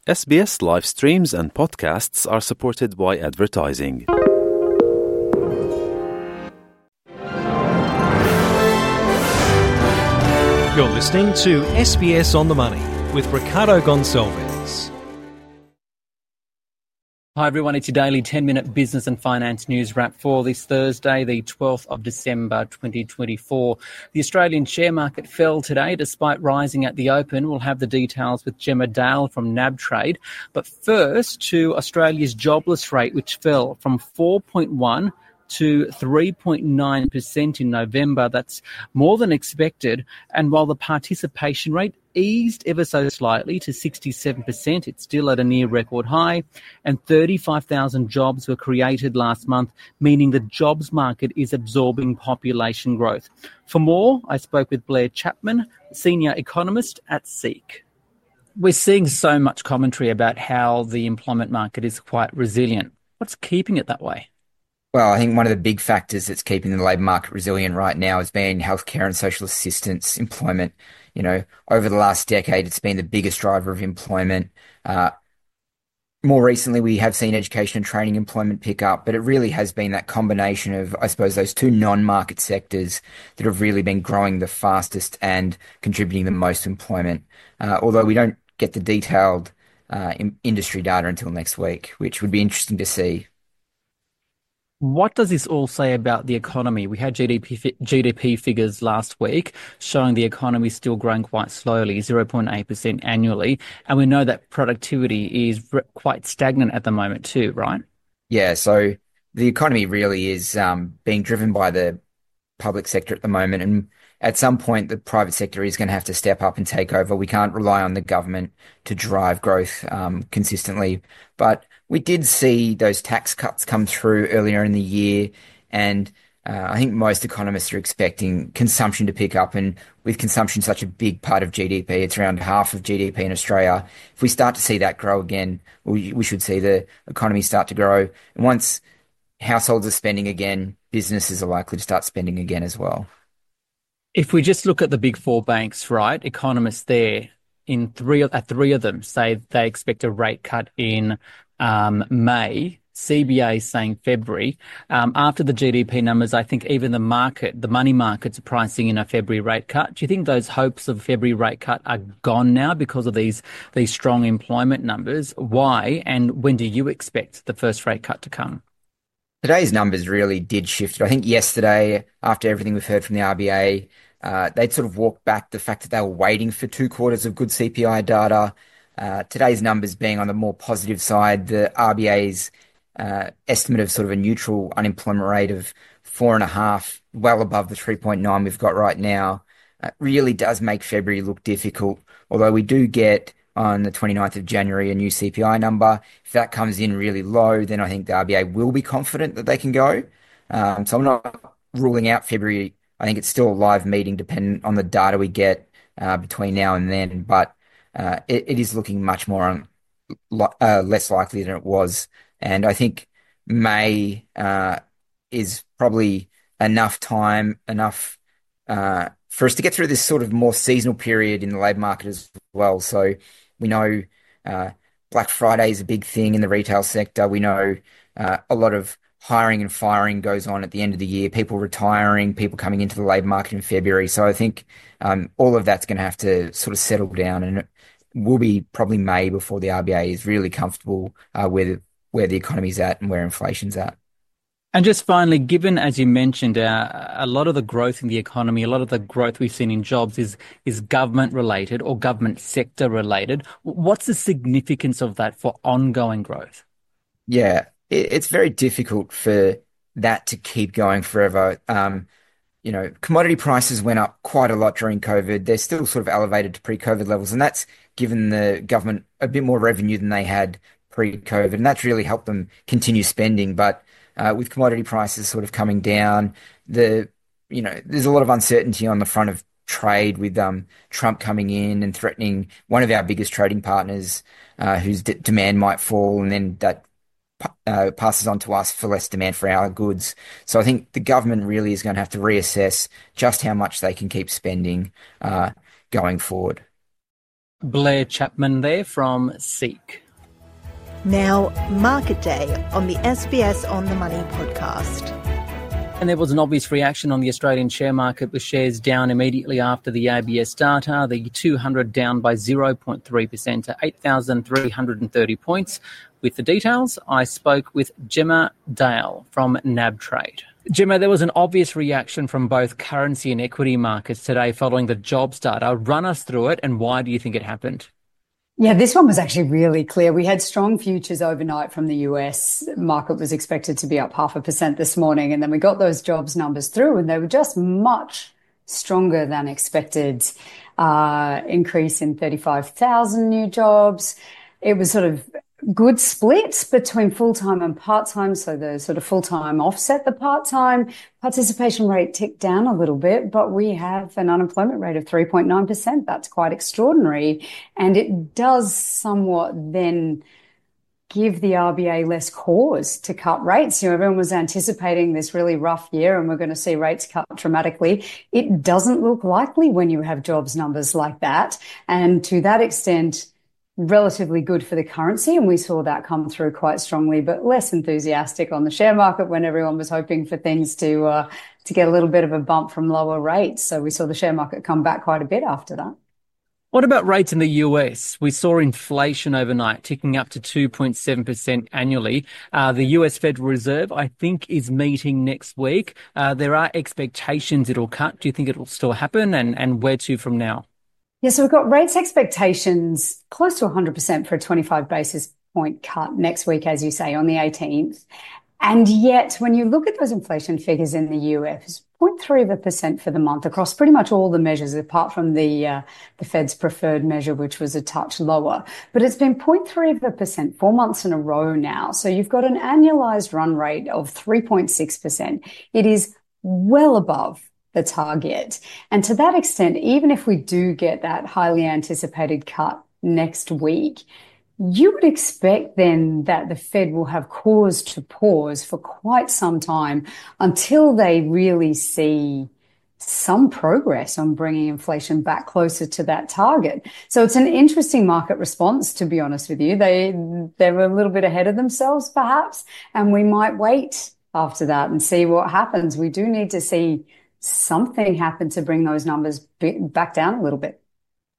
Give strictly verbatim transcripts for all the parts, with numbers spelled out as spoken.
S B S live streams and podcasts are supported by advertising. You're listening to S B S On The Money with Ricardo Gonçalves. Hi everyone, it's your daily ten-minute business and finance news wrap for this Thursday, the twelfth of December twenty twenty-four. The Australian share market fell today despite rising at the open. We'll have the details with Gemma Dale from NabTrade. But first to Australia's jobless rate, which fell from four point one to three point nine percent in November. That's more than expected. And while the participation rate eased ever so slightly to sixty-seven percent, it's still at a near record high. And thirty-five thousand jobs were created last month, meaning the jobs market is absorbing population growth. For more, I spoke with Blair Chapman, senior economist at SEEK. We're seeing so much commentary about how the employment market is quite resilient. What's keeping it that way? Well, I think one of the big factors that's keeping the labour market resilient right now has been healthcare and social assistance employment. You know, over the last decade, it's been the biggest driver of employment. Uh, more recently, we have seen education and training employment pick up, but it really has been that combination of, I suppose, those two non-market sectors that have really been growing the fastest and contributing the most employment. Uh, although we don't get the detailed uh, in- industry data until next week, which would be interesting to see. What does this all say about the economy? We had G D P fi- G D P figures last week showing the economy is still growing quite slowly, zero point eight percent annually. And we know that productivity is r- quite stagnant at the moment too, right? Yeah, so the economy really is um, being driven by the public sector at the moment. And at some point, the private sector is going to have to step up and take over. We can't rely on the government to drive growth um, consistently. But we did see those tax cuts come through earlier in the year. And uh, I think most economists are expecting consumption to pick up. And with consumption such a big part of G D P, it's around half of G D P in Australia. If we start to see that grow again, we, we should see the economy start to grow. And once households are spending again, businesses are likely to start spending again as well. If we just look at the big four banks, right, economists there, in three at three of them say they expect a rate cut in um, May. C B A is saying February. Um, after the G D P numbers, I think even the market, the money markets are pricing in a February rate cut. Do you think those hopes of February rate cut are gone now because of these these strong employment numbers? Why? And when do you expect the first rate cut to come? Today's numbers really did shift. I think yesterday, after everything we've heard from the R B A, uh, they'd sort of walked back the fact that they were waiting for two quarters of good C P I data. Uh, today's numbers being on the more positive side, the R B A's uh, estimate of sort of a neutral unemployment rate of four and a half, well above the three point nine we've got right now, uh, really does make February look difficult. Although we do get on the twenty-ninth of January, a new C P I number. If that comes in really low, then I think the R B A will be confident that they can go. Um, so I'm not ruling out February. I think it's still a live meeting dependent on the data we get uh, between now and then. But uh, it, it is looking much more on, uh, less likely than it was. And I think May uh, is probably enough time, enough uh, for us to get through this sort of more seasonal period in the labour market as well. So we know uh, Black Friday is a big thing in the retail sector. We know uh, a lot of hiring and firing goes on at the end of the year, people retiring, people coming into the labour market in February. So I think um, all of that's going to have to sort of settle down, and it will be probably May before the R B A is really comfortable uh, where, the, where the economy's at and where inflation's at. And just finally, given, as you mentioned, uh, a lot of the growth in the economy, a lot of the growth we've seen in jobs is is government related or government sector related. What's the significance of that for ongoing growth? Yeah, it, it's very difficult for that to keep going forever. Um, you know, commodity prices went up quite a lot during COVID. They're still sort of elevated to pre-COVID levels, and that's given the government a bit more revenue than they had pre-COVID, and that's really helped them continue spending. But Uh, with commodity prices sort of coming down, the you know there's a lot of uncertainty on the front of trade with um, Trump coming in and threatening one of our biggest trading partners, uh, whose d- demand might fall, and then that uh, passes on to us for less demand for our goods. So I think the government really is going to have to reassess just how much they can keep spending uh, going forward. Blair Chapman there from Seek. Now, Market Day on the S B S On The Money podcast. And there was an obvious reaction on the Australian share market with shares down immediately after the A B S data. The two hundred down by zero point three percent to eight thousand three hundred thirty points. With the details, I spoke with Gemma Dale from NabTrade. Gemma, there was an obvious reaction from both currency and equity markets today following the jobs data. Run us through it, and why do you think it happened? Yeah, this one was actually really clear. We had strong futures overnight from the U S. Market was expected to be up half a percent this morning, and then we got those jobs numbers through, and they were just much stronger than expected. Uh, increase in thirty-five thousand new jobs. It was sort of good splits between full-time and part-time, so the sort of full-time offset the part-time. Participation rate ticked down a little bit, but we have an unemployment rate of three point nine percent. That's quite extraordinary, and it does somewhat then give the R B A less cause to cut rates. You know, everyone was anticipating this really rough year and we're going to see rates cut dramatically. It doesn't look likely when you have jobs numbers like that, and to that extent, relatively good for the currency, and we saw that come through quite strongly, but less enthusiastic on the share market when everyone was hoping for things to uh, to get a little bit of a bump from lower rates. So we saw the share market come back quite a bit after that. What about rates in the U S? We saw inflation overnight ticking up to two point seven percent annually. Uh, the U S Federal Reserve, I think, is meeting next week. Uh, there are expectations it'll cut. Do you think it'll still happen, and, and where to from now? Yeah, so we've got rates expectations close to one hundred percent for a twenty-five basis point cut next week, as you say, on the eighteenth. And yet, when you look at those inflation figures in the U S, zero point three of a percent for the month across pretty much all the measures, apart from the uh, the Fed's preferred measure, which was a touch lower. But it's been zero point three of a percent four months in a row now. So you've got an annualized run rate of three point six percent. It is well above the target. And to that extent, even if we do get that highly anticipated cut next week, you would expect then that the Fed will have cause to pause for quite some time until they really see some progress on bringing inflation back closer to that target. So it's an interesting market response, to be honest with you. They, they were a little bit ahead of themselves, perhaps, and we might wait after that and see what happens. We do need to see something happen to bring those numbers back down a little bit.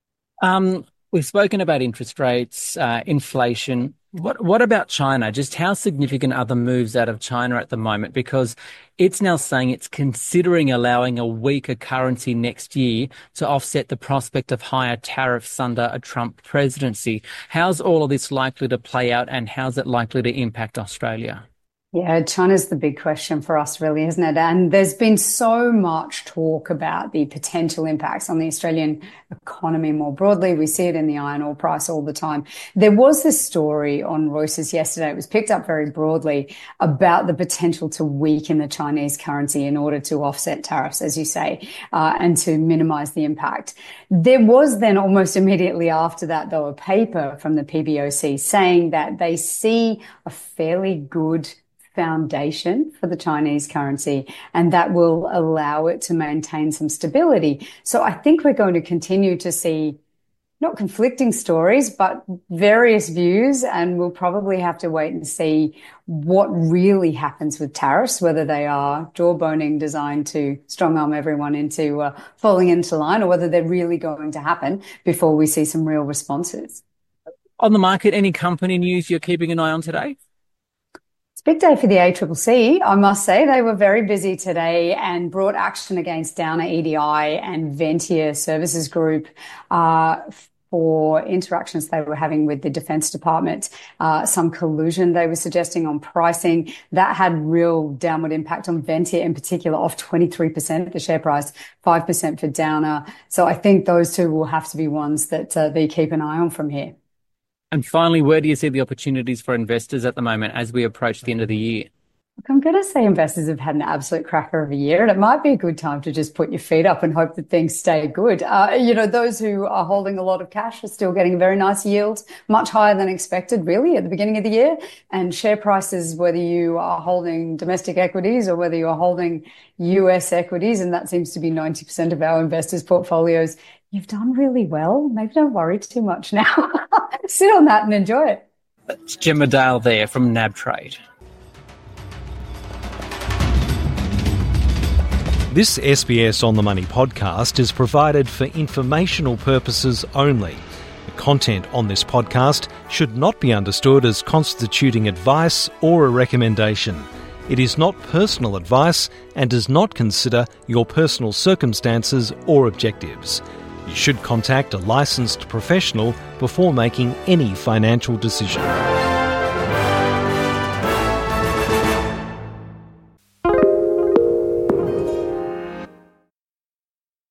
Um, we've spoken about interest rates, uh, inflation. What what about China? Just how significant are the moves out of China at the moment? Because it's now saying it's considering allowing a weaker currency next year to offset the prospect of higher tariffs under a Trump presidency. How's all of this likely to play out, and how's it likely to impact Australia? Yeah, China's the big question for us, really, isn't it? And there's been so much talk about the potential impacts on the Australian economy more broadly. We see it in the iron ore price all the time. There was this story on Reuters yesterday. It was picked up very broadly about the potential to weaken the Chinese currency in order to offset tariffs, as you say, uh, and to minimize the impact. There was then almost immediately after that, though, a paper from the P B O C saying that they see a fairly good foundation for the Chinese currency, and that will allow it to maintain some stability. So I think we're going to continue to see not conflicting stories, but various views, and we'll probably have to wait and see what really happens with tariffs, whether they are jawboning designed to strong-arm everyone into uh, falling into line, or whether they're really going to happen before we see some real responses. On the market, any company news you're keeping an eye on today? It's a big day for the A C C C, I must say. They were very busy today and brought action against Downer E D I and Ventia Services Group uh, for interactions they were having with the Defence Department, uh, some collusion they were suggesting on pricing. That had real downward impact on Ventia in particular, off twenty-three percent the share price, five percent for Downer. So I think those two will have to be ones that uh, they keep an eye on from here. And finally, where do you see the opportunities for investors at the moment as we approach the end of the year? Look, I'm going to say investors have had an absolute cracker of a year, and it might be a good time to just put your feet up and hope that things stay good. Uh, you know, those who are holding a lot of cash are still getting a very nice yield, much higher than expected, really, at the beginning of the year. And share prices, whether you are holding domestic equities or whether you're holding U S equities, and that seems to be ninety percent of our investors' portfolios, you've done really well. Maybe don't worry too much now. Sit on that and enjoy it. That's Gemma Dale there from N A B Trade. This S B S On The Money podcast is provided for informational purposes only. The content on this podcast should not be understood as constituting advice or a recommendation. It is not personal advice and does not consider your personal circumstances or objectives. You should contact a licensed professional before making any financial decision.